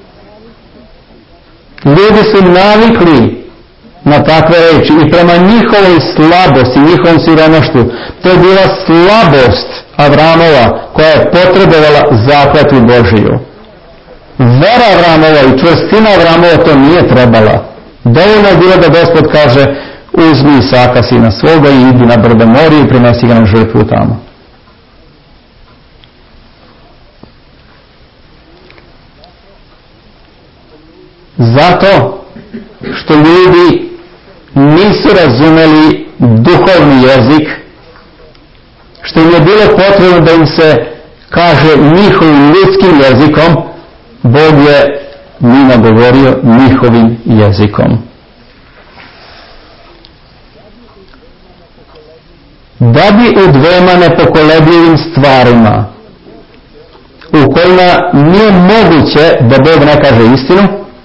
Ljudi su navikli na takve reči i prema njihovoj slabosti, njihovom siromaštvu. To je bila slabost Avramova koja je potrebovala zakletvu Božiju. Vera Avramova i čvrstina Avramova to nije trebala. Dovoljno je bilo da Gospod kaže: uzmi Isaka sina svoga i idi na brdo Morije i prinesi ga na žrtvu tamo. Zato što ljudi nisu razumeli duhovni jezik, što im je bilo potrebno da im se kaže njihovim ljudskim jezikom, Bog je njima govorio njihovim jezikom. Da bi u dvema nepokolebljivim stvarima u kojima nije moguće da Bog ne kaže istinu,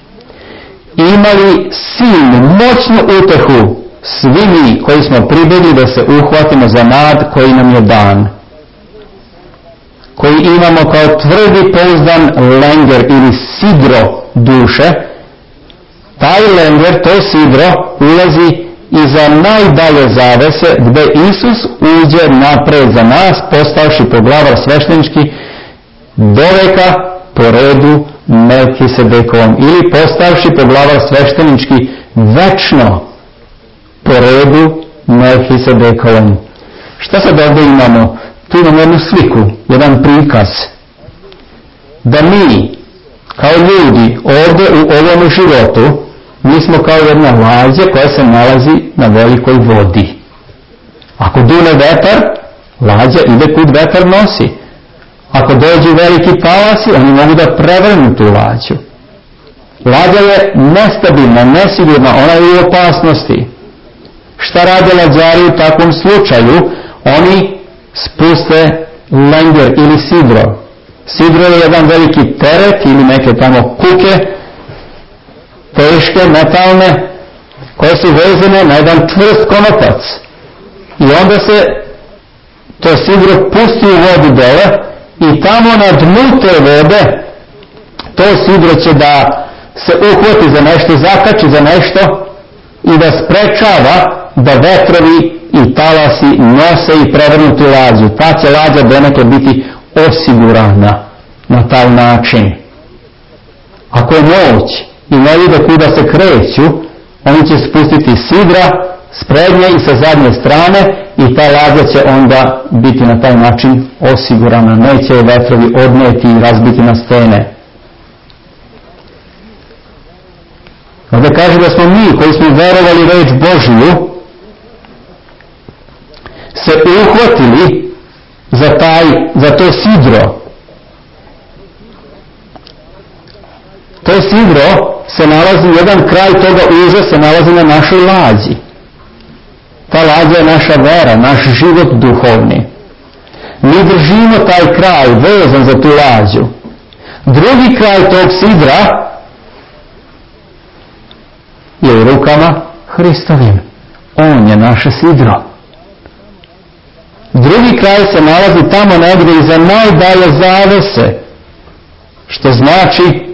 imali silnu, moćnu utehu svi mi koji smo pribjegli da se uhvatimo za nad koji nam je dan, koji imamo kao tvrdi pouzdan lenger ili sidro duše. Taj lenger, to sidro, ulazi iza najdalje zavese gdje Isus uđe napred za nas, postavši poglavar sveštenički doveka po redu Melkisedekovom, ili postavši poglavar sveštenički večno po redu Melkisedekovom. Šta sad ovdje imamo? Tu imamo jednu sliku, jedan prikaz. Da mi, kao ljudi, ovdje u ovom životu, mi smo kao jedna lađa koja se nalazi na velikoj vodi. Ako dune vetar, lađa ide kud vetar nosi. Ako dođu veliki talasi, oni mogu da prevrnu tu lađu. Lađa je nestabilna, nesigurna, ona je u opasnosti. Šta rade lađari u takvom slučaju? Oni spuste lenger ili sidro. Sidro je jedan veliki teret ili neke tamo kuke, teške, metalne, koje su vezane na jedan čvrst konopac. I onda se to sidro pusti u vodu dole i tamo na dnu te vode to sidro će da se uhvati za nešto, zakači za nešto i da sprečava da vetrovi i talasi nose i prevrnu tu lađu. Ta će lađa donekle biti osigurana na taj način. Ako je noć i ne vide kuda se kreću, oni će spustiti sidra s prednje i sa zadnje strane i ta lađa će onda biti na taj način osigurana. Neće je vetrovi odneti i razbiti na stene. Ovdje kaže da smo mi koji smo verovali reč Božiju se uhvatili za, taj, za to sidro. To sidro se nalazi, jedan kraj toga uza se nalazi na našoj lađi. Ta lađa je naša vera, naš život duhovni. Mi držimo taj kraj vezan za tu lađu. Drugi kraj tog sidra je u rukama Hristovim. On je naše sidro. Drugi kraj se nalazi tamo negdje iza najdalje zavese, što znači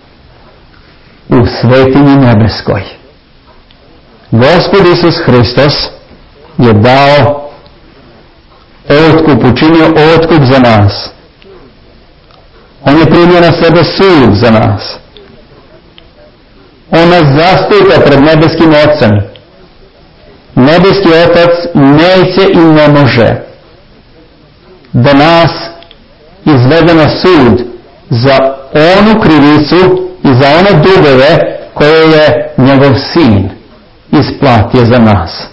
u svetinji nebeskoj. Gospod Isus Hristos je dao otkup, učinio otkup za nas. On je primio na sebe sud za nas. On nas zastupa pred nebeskim Ocem. Nebeski Otac neće i ne može da nas izvede na sud za onu krivicu i za one dugove koje je njegov sin isplatio za nas.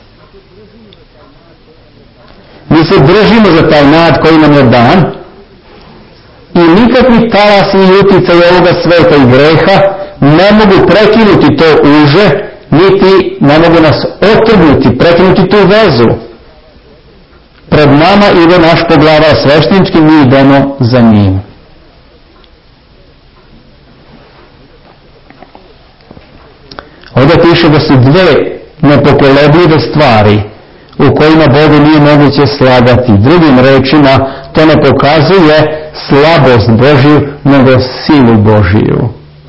Mi se držimo za taj nad koji nam je dan i nikakvi talasi i utjecaj ovoga sveta i greha ne mogu prekinuti to uže, niti ne mogu nas otrgnuti, prekinuti tu vezu. Pred nama ide naš poglavar sveštenički, mi idemo za njim. Ovdje piše da su dve nepokolebljive stvari u kojima Bogu nije moguće slagati. Drugim rečima, to ne pokazuje slabost Božiju, nego silu Božiju.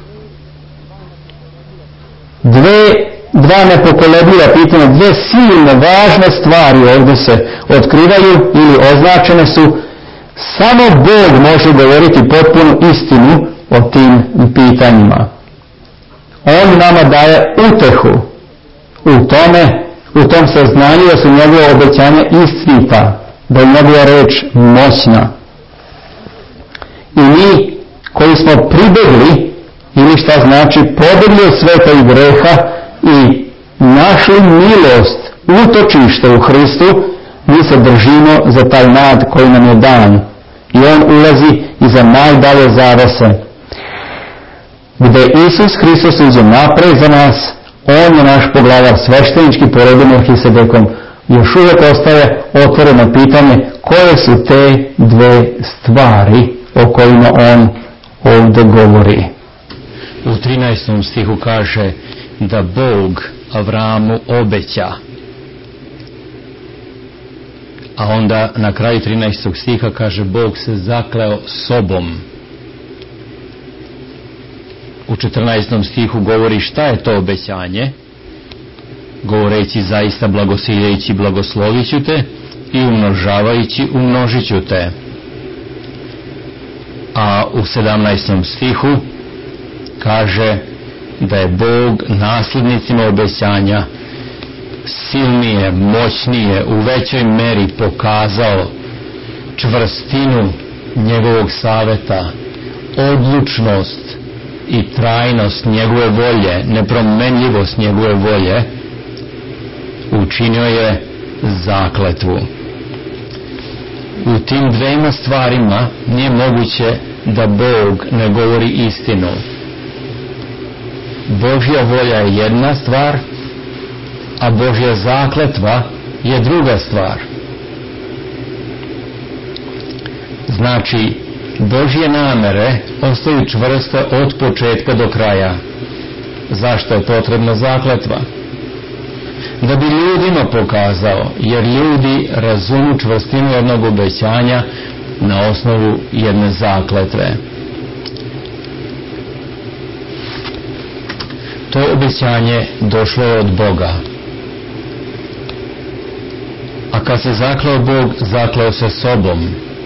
Dve, dva nepokolebljiva pitanja, dve silne, važne stvari ovdje se otkrivaju ili označene su. Samo Bog može govoriti potpunu istinu o tim pitanjima. On nama daje utehu u tome, u tom saznanju da su njegove obećanja istinita, da je njegova reč moćna. I mi koji smo pribegli, ili šta znači pobegli od sveta i greha i našli milost, utočište u Hristu, mi se držimo za taj nad koji nam je dan. I on ulazi iza najdalje zavese. Gdje Isus Hristos uđe napred za nas, on je naš poglavar sveštenički pored Melhisedekom. Još uvijek ostaje otvoreno pitanje koje su te dve stvari o kojima on ovdje govori. U trinaestom stihu kaže da Bog Avramu obeća. A onda na kraju trinaestog stiha kaže Bog se zakleo sobom. U četrnaestom stihu govori šta je to obećanje, govoreći zaista blagosiljajući blagoslovit ću te i umnožavajući umnožit ću te. A u sedamnaestom stihu kaže da je Bog nasljednicima obećanja silnije, moćnije, u većoj meri pokazao čvrstinu njegovog saveta, odlučnost i trajnost njegove volje, nepromenljivost njegove volje, učinio je zakletvu. U tim dvema stvarima nije moguće da Bog ne govori istinu. Božja volja je jedna stvar, a Božja zakletva je druga stvar. Znači, Božje namere ostaju čvrste od početka do kraja. Zašto je potrebna zakletva? Da bi ljudima pokazao, jer ljudi razumiju čvrstinu jednog obećanja na osnovu jedne zakletve. To obećanje došlo je od Boga. A kad se zakleo Bog, zakleo se sobom.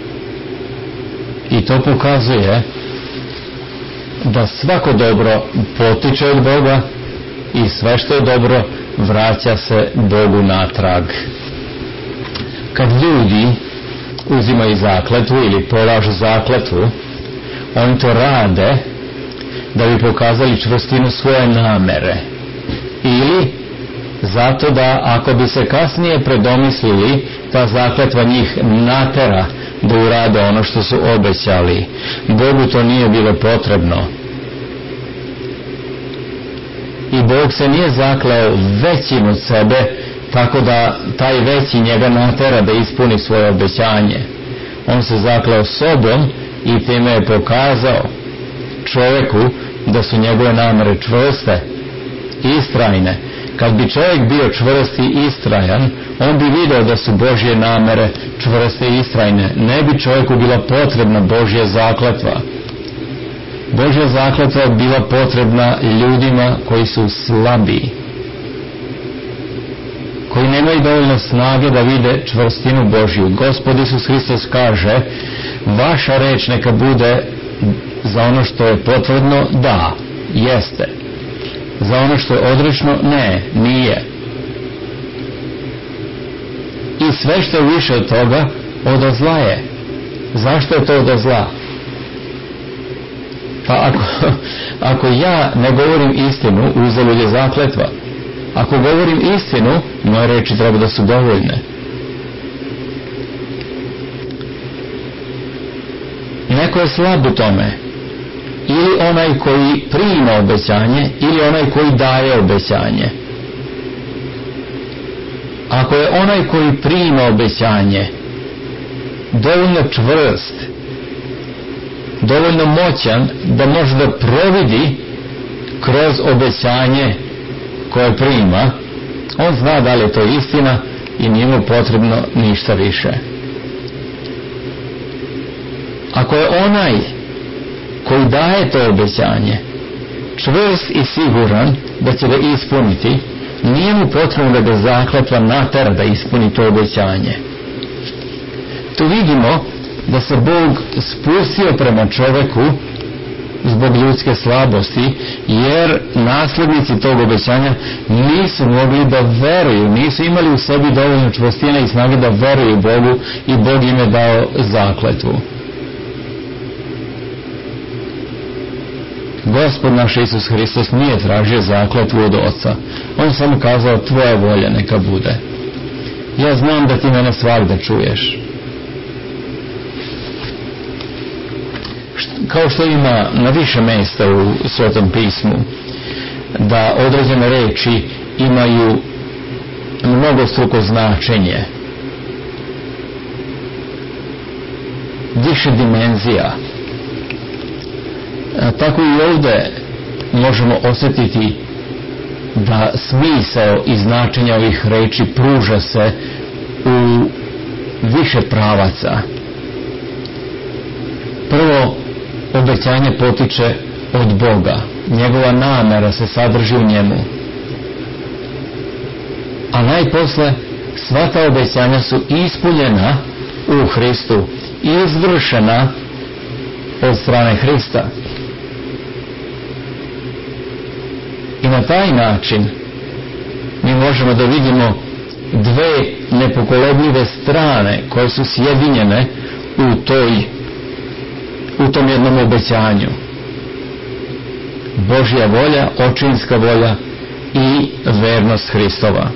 I to pokazuje da svako dobro potiče od Boga i sve što je dobro vraća se Bogu natrag. Kad ljudi uzimaju zakletvu ili polažu zakletvu, oni to rade da bi pokazali čvrstinu svoje namere. Ili zato da ako bi se kasnije predomislili, ta zakletva njih natera da urade ono što su obećali. Bogu to nije bilo potrebno. I Bog se nije zakleo većim od sebe, tako da taj veći njega natera da ispuni svoje obećanje. On se zakleo sobom i time je pokazao čovjeku da su njegove namere čvrste, istrajne. Kad bi čovjek bio čvrst i istrajan, on bi vidio da su Božje namere čvrste i istrajne. Ne bi čovjeku bila potrebna Božja zakletva. Božja zakletva je bila potrebna ljudima koji su slabi, koji nemaju dovoljno snage da vide čvrstinu Božju. Gospod Isus Hristos kaže, vaša reč neka bude za ono što je potvrdno, da, jeste. Za ono što je odrečno, ne, nije. sve što je više od toga od zla je. Zašto je to od zla? Pa ako, ako ja ne govorim istinu, uzalud je zakletva. Ako govorim istinu, moje reči treba da su dovoljne. Neko je slab u tome. Ili onaj koji prima obećanje, ili onaj koji daje obećanje. Ako je onaj koji prima obećanje dovoljno čvrst, dovoljno moćan da može da providi kroz obećanje koje prima, on zna da li je to istina i nije mu potrebno ništa više. Ako je onaj koji daje to obećanje čvrst i siguran da će ga ispuniti, nije mu potrebno da ga zakletva natera da ispuni to obećanje. Tu vidimo da se Bog spustio prema čoveku zbog ljudske slabosti, jer naslednici tog obećanja nisu mogli da veruju, nisu imali u sebi dovoljno čvrstine i snage da veruju Bogu, i Bog im je dao zakletvu. Gospod naš Isus Hristos nije tražio zakletvu od Oca. On samo kazao: tvoja volja neka bude. Ja znam da ti mene svagda čuješ. Kao što ima na više mjesta u Svetom pismu da određene reči imaju mnogostruko značenje, više dimenzija, tako i ovdje možemo osjetiti da smisao i značenje ovih reči pruža se u više pravaca. Prvo, obećanje potiče od Boga, njegova namera se sadrži u njemu, a najposle sva ta obećanja su ispunjena u Hristu i izvršena od strane Hrista. I na taj način mi možemo da vidimo dve nepokolebljive strane koje su sjedinjene u toj u tom jednom obećanju. Božja volja, očinska volja i vernost Hristova.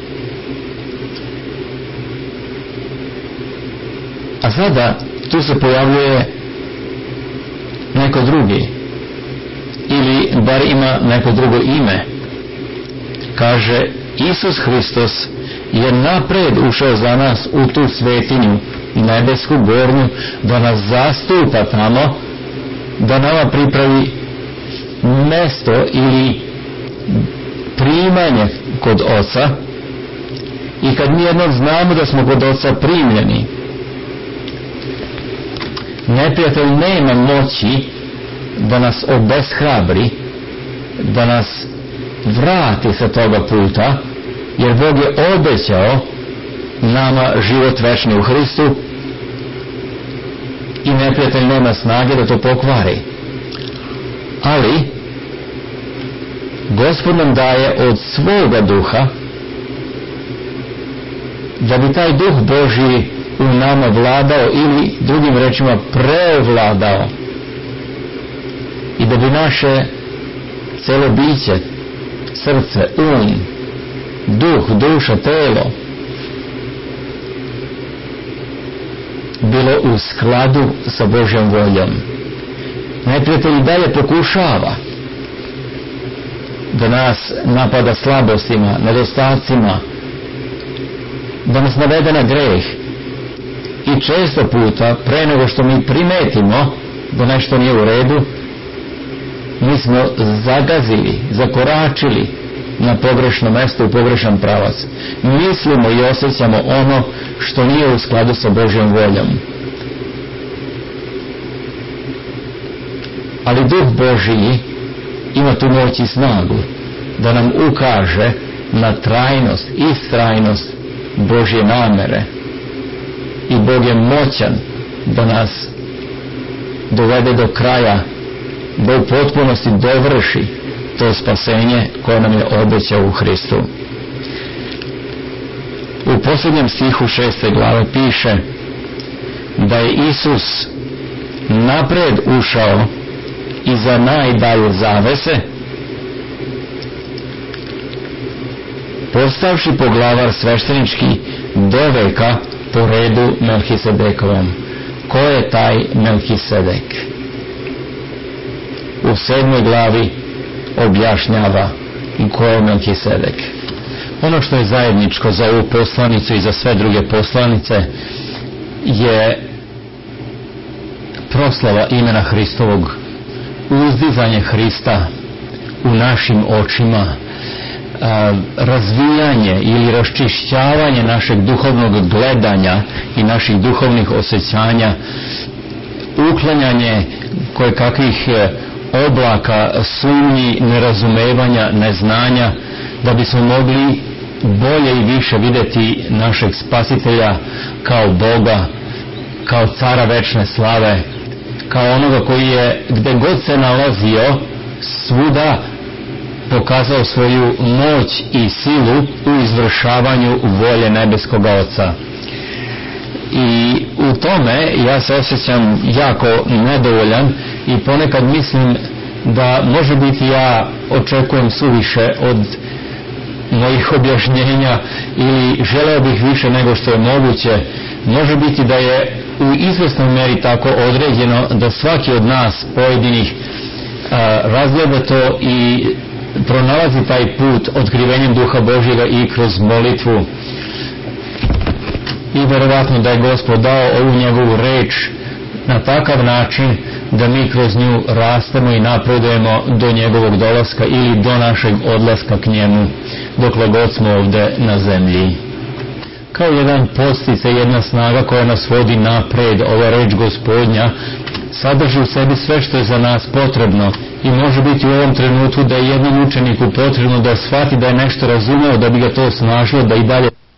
A sada tu se pojavljuje neko drugi, ili bar ima neko drugo ime. Kaže: Isus Hristos je napred ušao za nas u tu svetinju, nebesku gornju, da nas zastupa tamo, da nama pripravi mesto ili primanje kod Oca. I kad mi jednom znamo da smo kod Oca primljeni, neprijatelj nema moći da nas obeshrabri, da nas vrati sa toga puta, jer Bog je obećao nama život večni u Hristu i neprijatelj nema snage da to pokvari. Ali Gospod nam daje od svoga duha, da bi taj duh Božji u nama vladao, ili drugim rečima prevladao, i da bi naše celo biće, srce, um, duh, duša, telo bilo u skladu sa Božjom voljom. Neprijatelj i dalje pokušava da nas napada slabostima, nedostacima, da nas navede na greh. I često puta, pre nego što mi primetimo da nešto nije u redu, mi smo zagazili, zakoračili na pogrešno mesto, u pogrešan pravac. Mislimo i osjećamo ono što nije u skladu sa Božjom voljom. Ali Duh Božji ima tu moć i snagu da nam ukaže na trajnost i istrajnost Božje namere. I Bog je moćan da nas dovede do kraja, da u potpunosti dovrši to spasenje koje nam je obećao u Hristu. U posljednjem stihu šeste glave piše da je Isus napred ušao iza najdalje zavese, postavši poglavar sveštenički do veka po redu Melhisedekovom. Ko je taj Melhisedek? U sedmoj glavi objašnjava ko je Melhisedek. Ono što je zajedničko za ovu poslanicu i za sve druge poslanice je proslava imena Hristovog, uzdizanje Hrista u našim očima, razvijanje ili raščišćavanje našeg duhovnog gledanja i naših duhovnih osjećanja, uklanjanje kojekakvih oblaka sumnji, nerazumevanja, neznanja, da bismo mogli bolje i više vidjeti našeg Spasitelja kao Boga, kao cara večne slave, kao onoga koji je gde god se nalazio svuda pokazao svoju moć i silu u izvršavanju volje nebeskoga Oca. I u tome ja se osjećam jako nedovoljan i ponekad mislim da može biti ja očekujem suviše od mojih objašnjenja ili želeo bih više nego što je moguće. Može biti da je u izvesnoj meri tako određeno da svaki od nas pojedinih a, razgleda to i pronalazi taj put otkrivenjem Duha Božjega i kroz molitvu. I verovatno da je Gospod dao ovu njegovu reč na takav način da mi kroz nju rastemo i napredujemo do njegovog dolaska ili do našeg odlaska k njemu dokle god smo ovde na zemlji. Kao jedan podsticaj, jedna snaga koja nas vodi napred, ova reč Gospodnja sadrži u sebi sve što je za nas potrebno i može biti u ovom trenutku da je jednom učeniku potrebno da shvati da je nešto razumeo da bi ga to osnažilo da i dalje